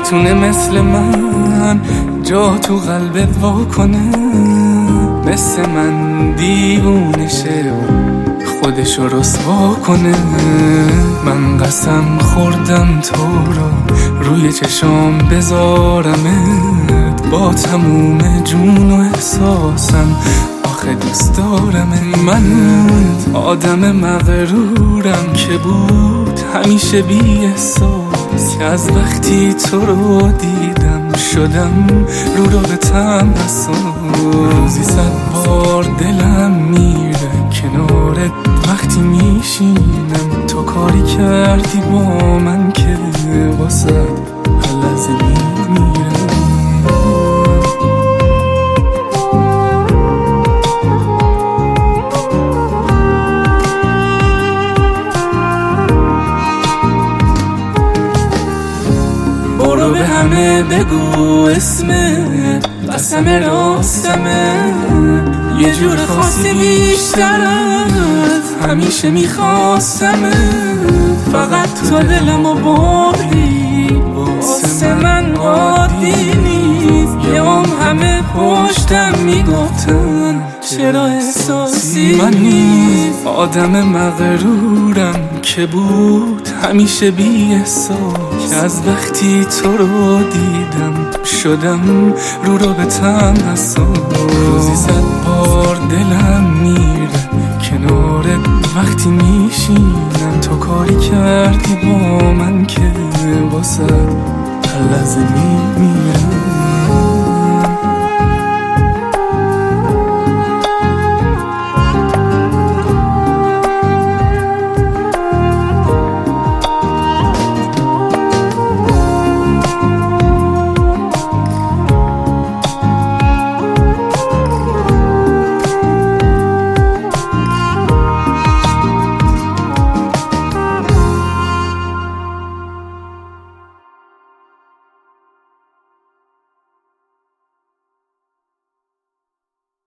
میتونه مثل من جا تو قلبت وا کنه، مثل من دیوونه شه و خودشو رسوا کنه. من قسم خوردم تو رو روی چشام بذارمت، با تموم جون و احساسم آخه دوست دارمت. من آدم مغرورم که بود همیشه بی احساس، که از وقتی تو رو دیدم شدم رو به تن حساس. روزی 100 بار دلم میره کنارت وقتی میشینم، تو کاری کردی با من که واسه هر لحظه میمیرم. برو به همه بگو اسمت، قسم راستمه، یه جور خاصی بیشتر از همیشه میخواستمه. فقط تو دلمو بردی، واسه من عادی نیست. یه همه پشتم میگفتن چرا احساسی من نیست. آدم مغرورم که بود همیشه بی احساس، که از وقتی تو رو دیدم شدم رو به تن حساس. روزی 100 بار دلم میره کنارت وقتی میشینم، تو کاری کردی با من که واسه هر لحظه میمیرم.